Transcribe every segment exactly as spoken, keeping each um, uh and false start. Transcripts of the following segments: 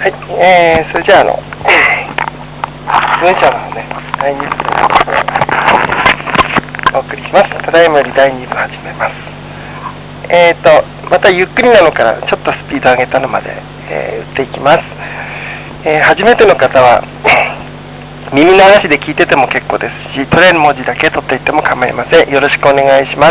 はい、えー、それじゃあ、あの、文章のね、だいに部お送りします。ただいまよりだいに部始めます。えーと、またゆっくりなのからちょっとスピード上げたのまで、えー、打っていきます。えー、初めての方は、耳流しで聞いてても結構ですし、取れる文字だけ取っていっても構いません。よろしくお願いします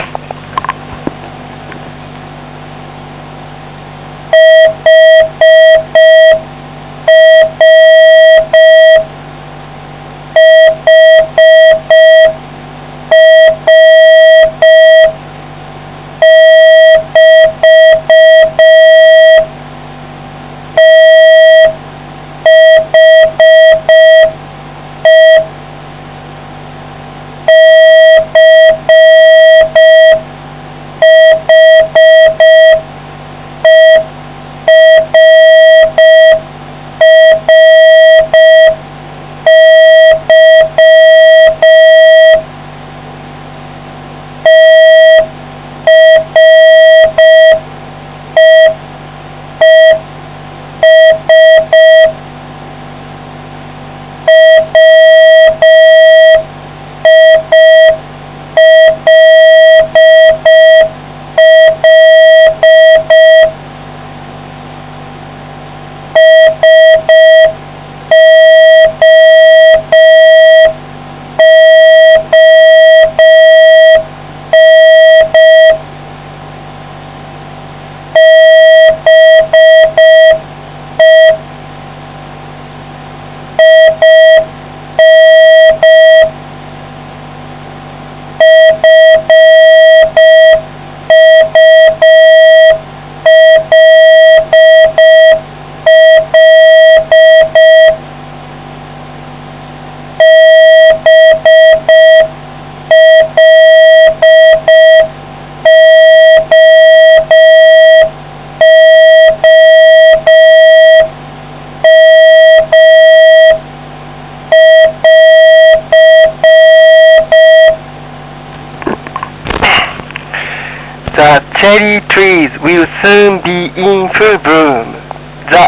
。The cherry trees will soon be in full bloom. The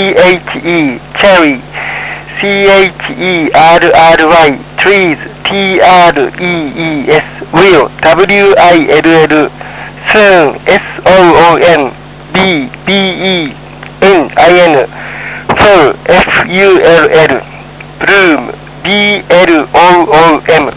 T-H-E, cherry, C-H-E-R-R-Y, trees, T-R-E-E-S, will, W-I-L-L, soon, S-O-O-N, B-B-E-N-I-N, full, F-U-L-L, bloom, B-L-O-O-M.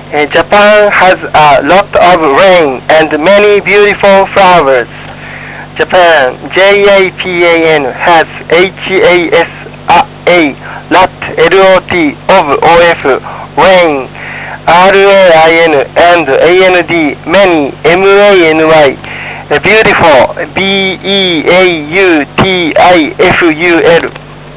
Uh, Japan has a lot of rain and many beautiful flowers. Japan, J A P A N, has H A S A, lot, L O T, of, O F, rain, R A I N, and A N D, many, M A N Y, uh, beautiful, B E A U T I F U L,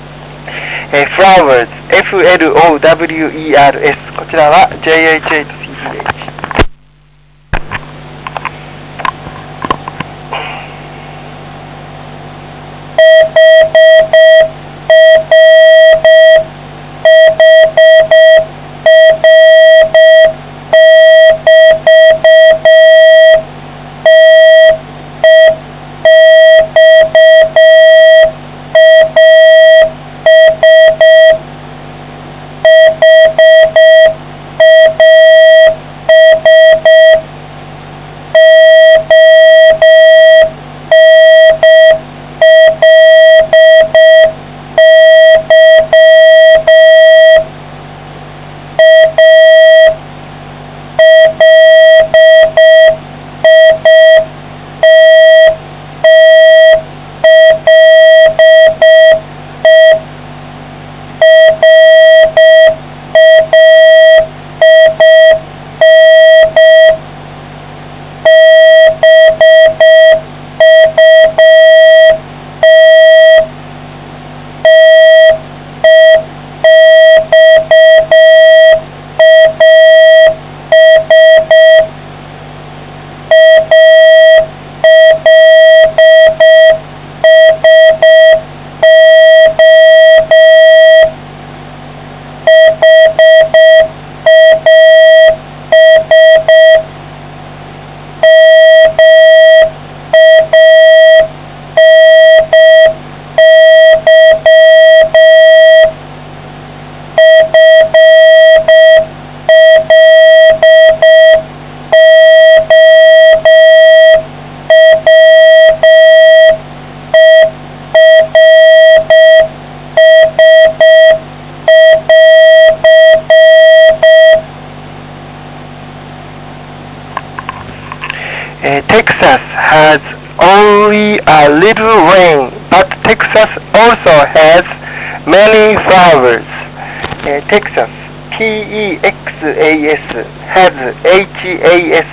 uh, flowers, F L O W E R S、 こちらは ジェイエイチエイトシージーエイチ。Uh, Texas has only a little rain, but Texas also has many flowers. Uh, Texas, T E X A S, has H A S,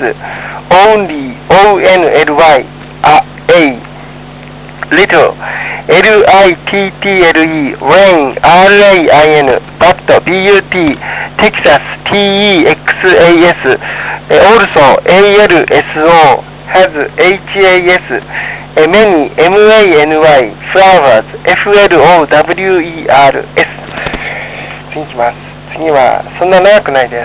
only, O N L Y, a, little, L I T T L E, rain, R A I N, but B U T, Texas, T E X A S, also A L S O, has H A S, many, M A N Y, flowers, F L O W E R S。 次いきます。次はそんな長くないです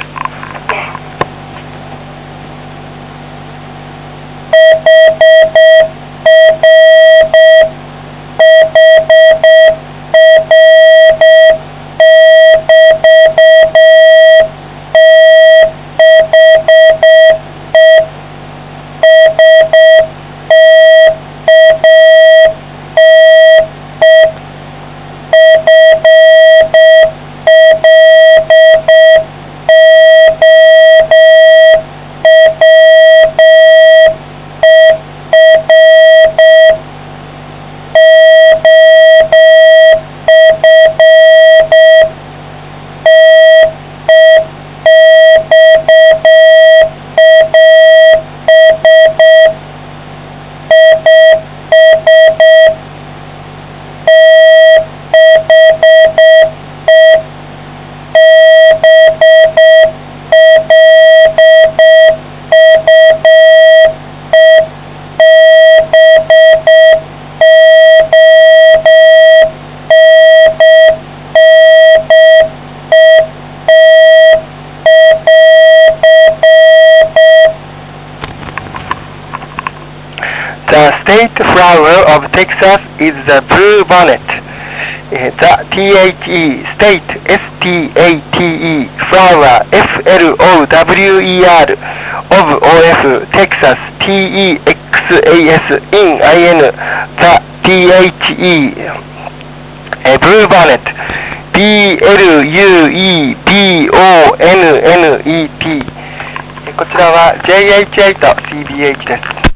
。The state flower of Texas is the blue bonnet. Uh, the T H E, state, S T A T E, flower, F L O W E R, of O F, Texas, T E X A S, in I N, the T H E, uh, blue bonnet, B L U E B O N N E T, こちらは ジェイエイチエイトシービーエイチ です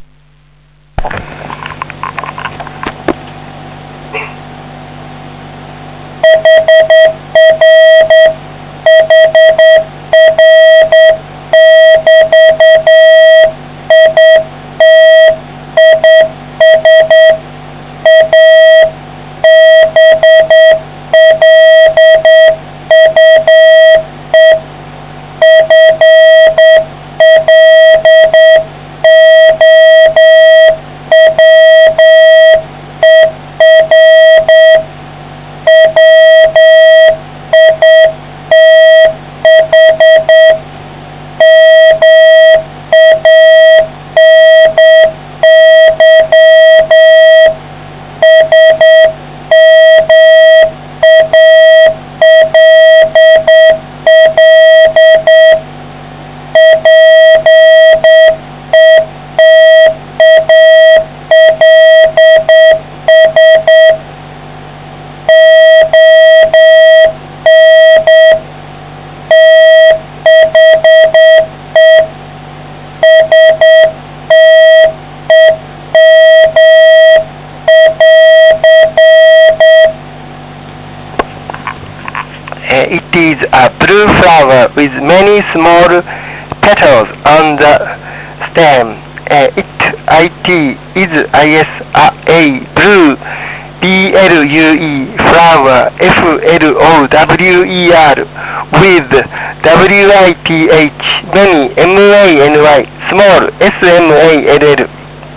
。It is a blue flower with many small petals on the stem. Uh, it, it is is a blue B L U E flower F L O W E R with W I T H many M A N Y small S M A L L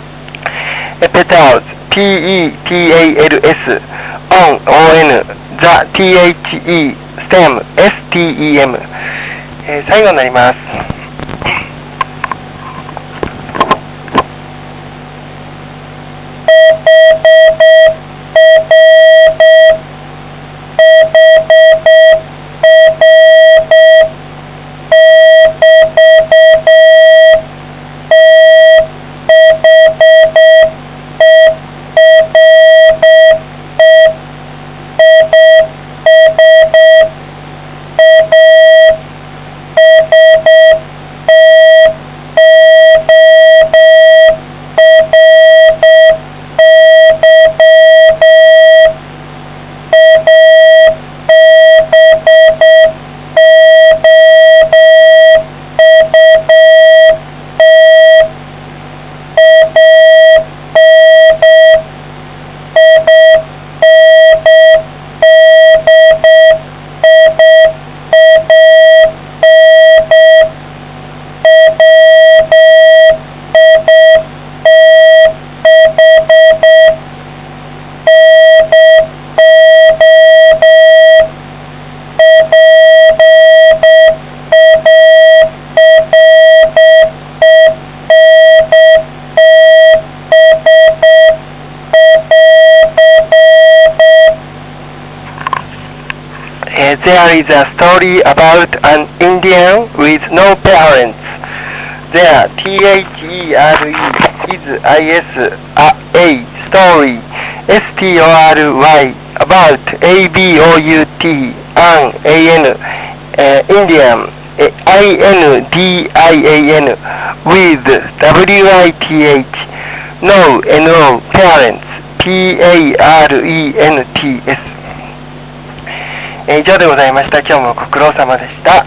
petals P E T A L S on O N the T H E stem S T E M、えー、最後になります。Uh, there is a story about an Indian with no parents. There, T H E R E is I S A story, S T O R Y about A B O U T, an A N, uh, Indian, I N D I A N with W I T H, no N O, parents, P A R E N T S。以上でございました。今日もご苦労様でした。